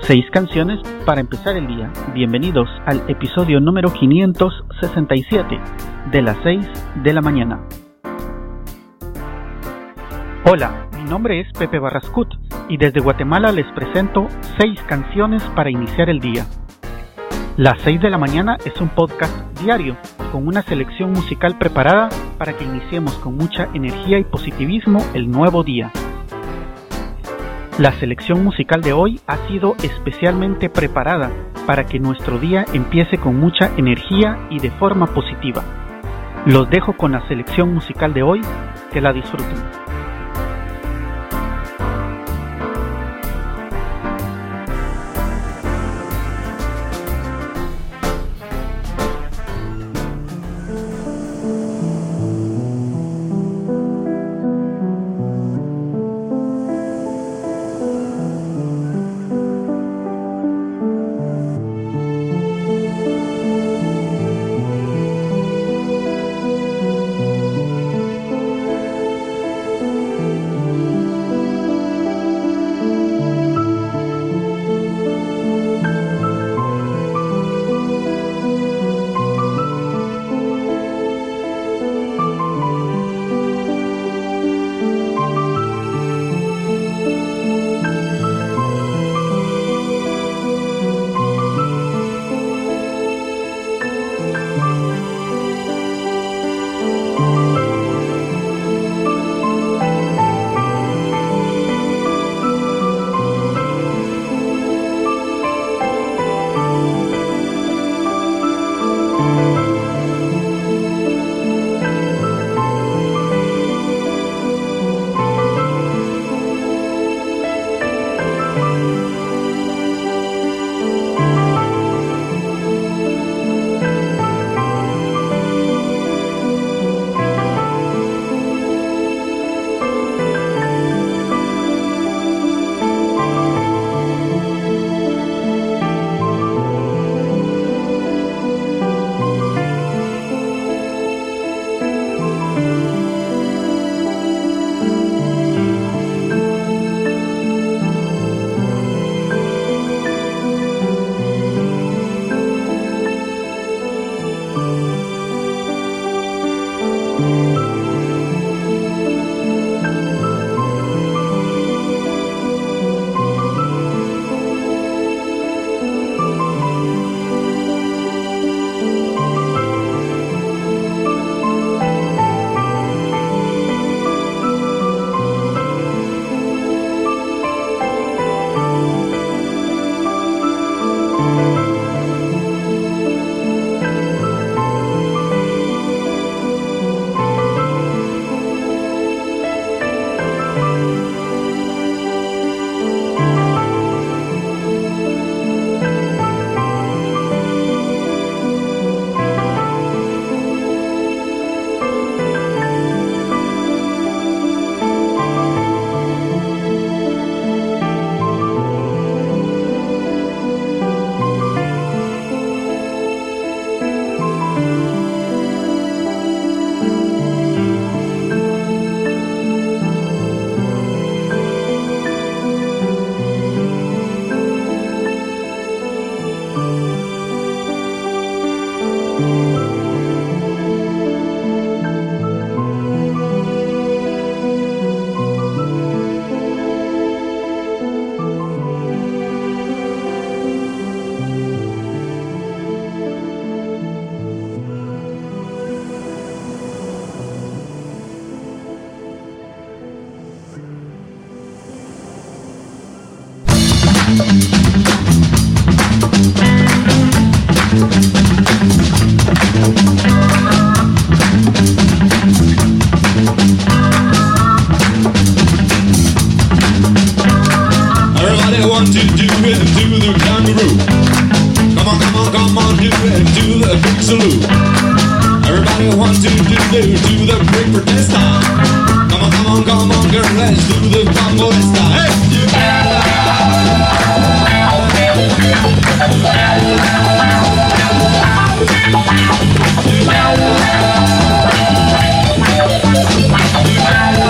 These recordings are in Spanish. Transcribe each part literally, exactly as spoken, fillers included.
Seis canciones para empezar el día. Bienvenidos al episodio número quinientos sesenta y siete de las seis de la mañana. Hola, mi nombre es Pepe Barrascut y desde Guatemala les presento seis canciones para iniciar el día. Las seis de la mañana es un podcast diario con una selección musical preparada para que iniciemos con mucha energía y positivismo el nuevo día. La selección musical de hoy ha sido especialmente preparada para que nuestro día empiece con mucha energía y de forma positiva. Los dejo con la selección musical de hoy, que la disfruten.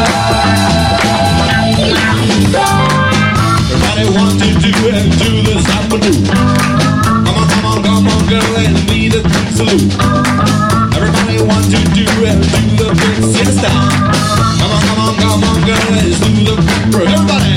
Everybody want to do it, do the do. Come on, come on, come on, girl, and lead a quick salute. Everybody wants to do and do the big siesta. Come on, come on, come on, girl, let's do the quick break. Everybody.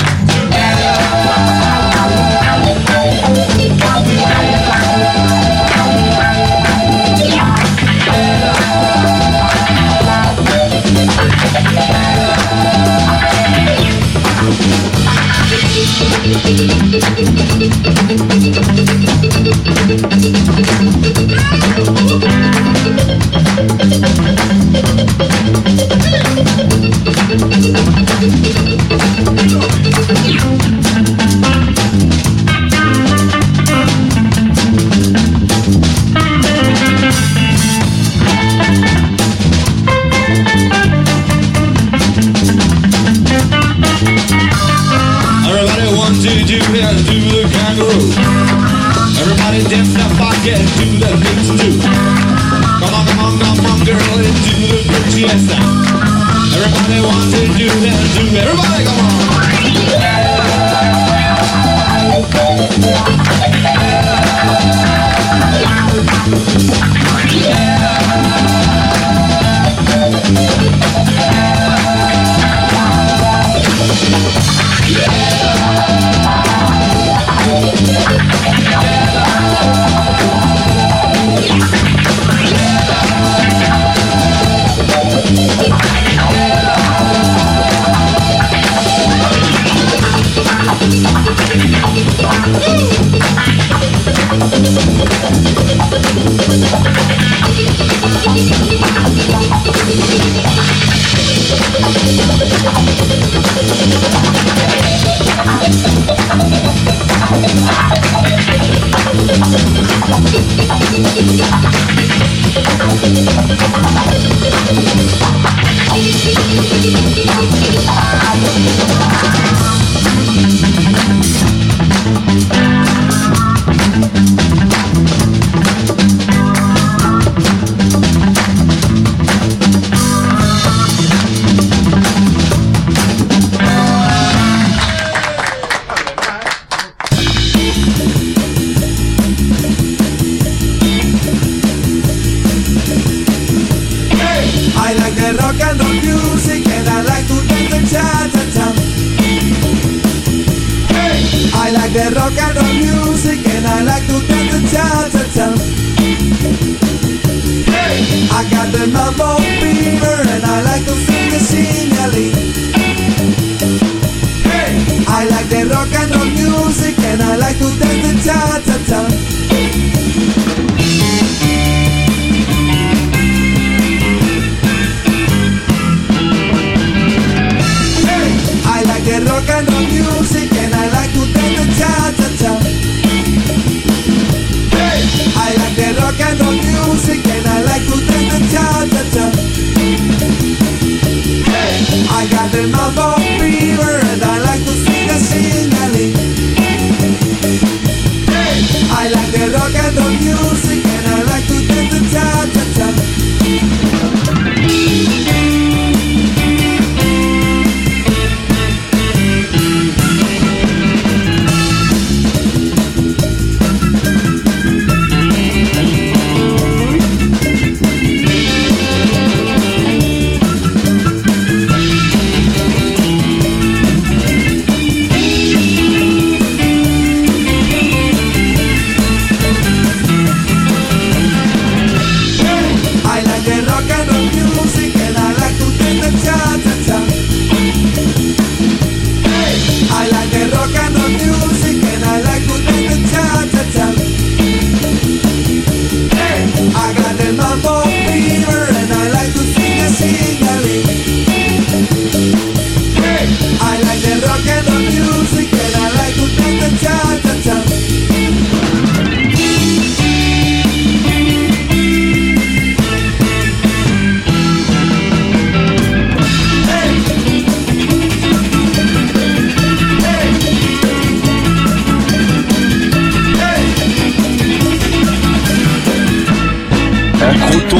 Croton,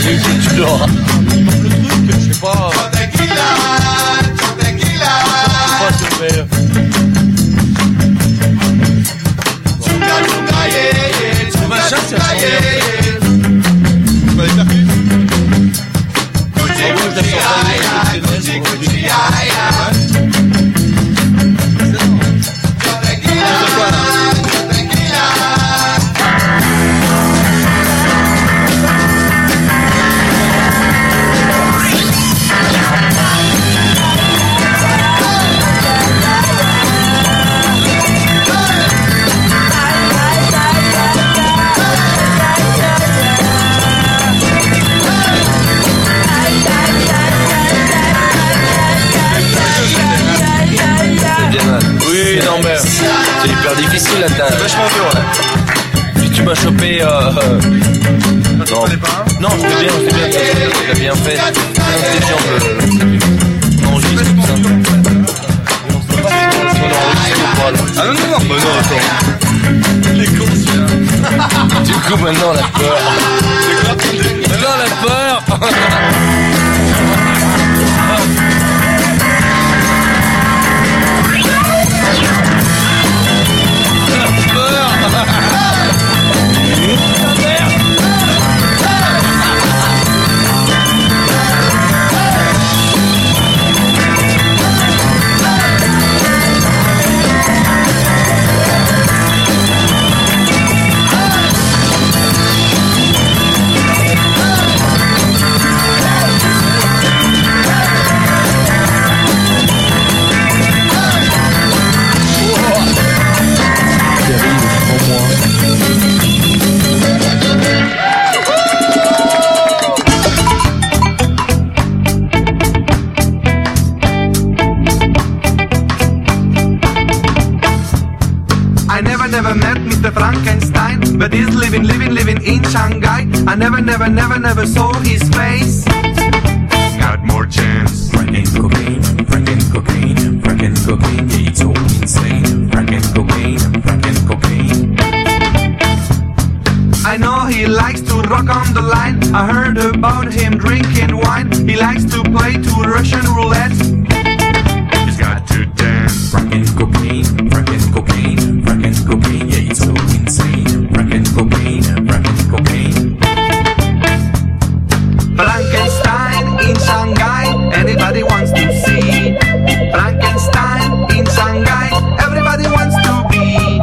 tu l'auras. Le truc, je sais pas. Tequila, tequila. Pas se faire. ça sent bien. Pas les percus. En gros, je la sens pas bien, c'est très bien. C'est quoi là? Oui, non mais c'est hyper difficile à teindre. Vachement dur là. Si tu m'as chopé... Euh, euh, Non, non, tu pas, hein? non, c'était bien, c'était bien, tu l'as bien fait. C'était bien, on enregistre tout ça. On sait pas si on enregistre ou pas là. Ah non, non, non, bah non, attends. Il est con celui-là. Du coup maintenant la peur. Maintenant la peur. I never, never met Mister Frankenstein, but he's living, living, living in Shanghai. I never, never, never, never saw his face. Got more chance. Franken cocaine, franken cocaine, franken cocaine, yeah, it's all insane. Franken cocaine, franken cocaine. I know he likes to rock on the line. I heard about him drinking wine. He likes to play to Russian roulette. He's got to dance. Franken cocaine, franken cocaine, franken cocaine, yeah, it's all insane. Franken cocaine, franken cocaine. Frankenstein in Shanghai, anybody wants to see. Frankenstein in Shanghai, everybody wants to be.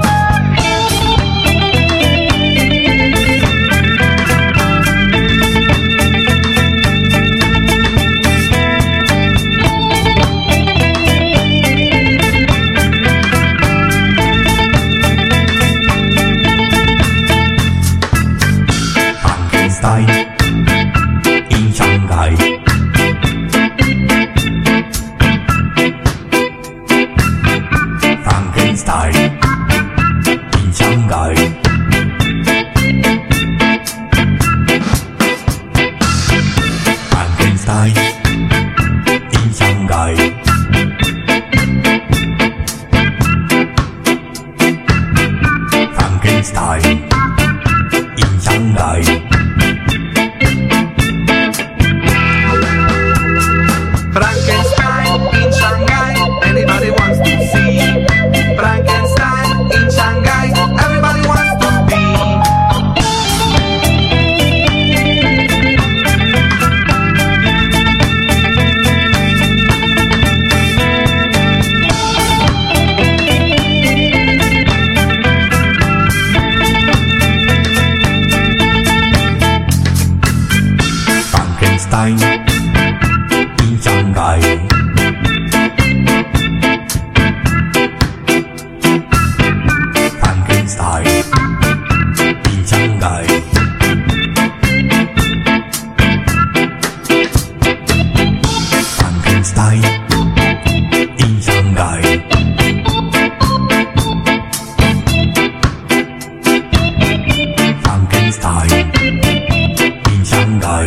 Frankenstein in Shanghai. Frankenstein in Shanghai. Frankenstein in Shanghai. Frankenstein in Shanghai. Frankenstein in Shanghai, anybody wants to see. Frankenstein in Shanghai, everybody wants to be. Frankenstein in Shanghai. Frankenstein in Shanghai. Frankenstein in Shanghai. Frankenstein in Shanghai.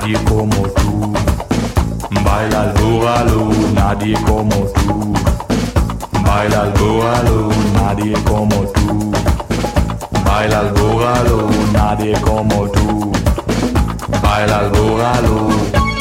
nadie como tú. Baila el boogaloo, nadie como tú. Baila el boogaloo, nadie como tú. Baila el boogaloo, nadie como tú. Baila el boogaloo.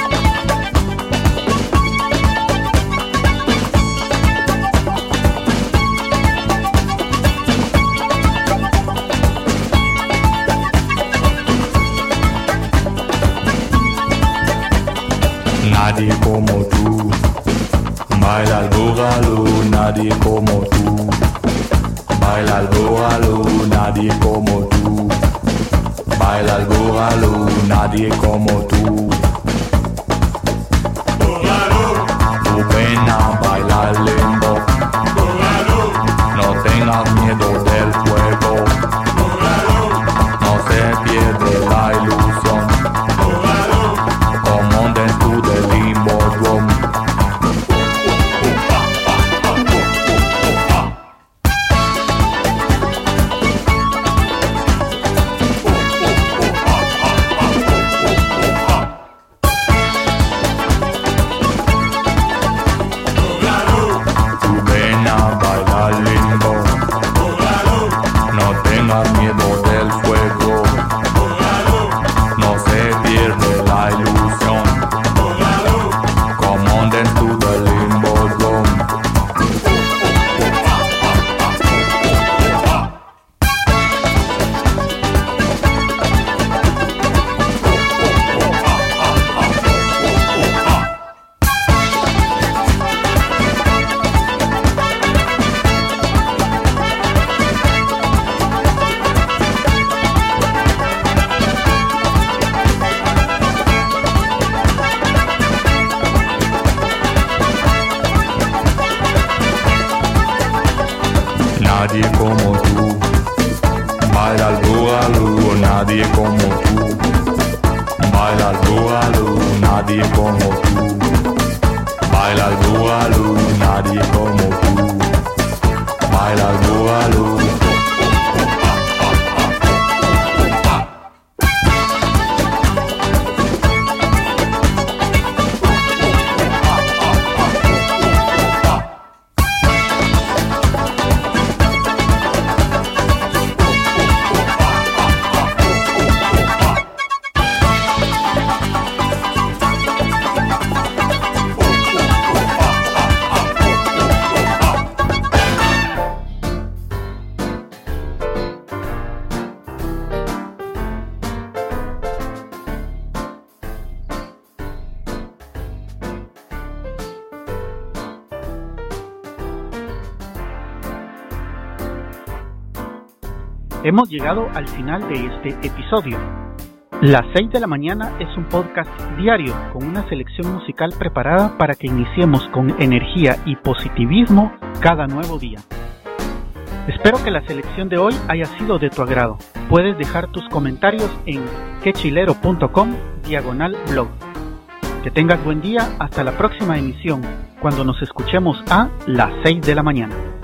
Nadie como tú, baila el boogaloo, nadie como tú, baila el boogaloo, nadie como tú, baila el boogaloo, nadie como tú. Tu pena baila el limbo, no tengas miedo del fuego, no se pierde la ilusión. Come on dance to the limbo drum. Tu ven a bailar limbo, no tengas miedo del fuego, no se pierde la ilusión. Come on dance to the limbo drum. Nadie como tú, baila el boogaloo, nadie como tú, baila el boogaloo, nadie como tú, baila el boogaloo, nadie como tú, baila el boogaloo. Hemos llegado al final de este episodio. Las seis de la mañana es un podcast diario con una selección musical preparada para que iniciemos con energía y positivismo cada nuevo día. Espero que la selección de hoy haya sido de tu agrado. Puedes dejar tus comentarios en quechilero punto com diagonal blog. Que tengas buen día, hasta la próxima emisión, cuando nos escuchemos a las seis de la mañana.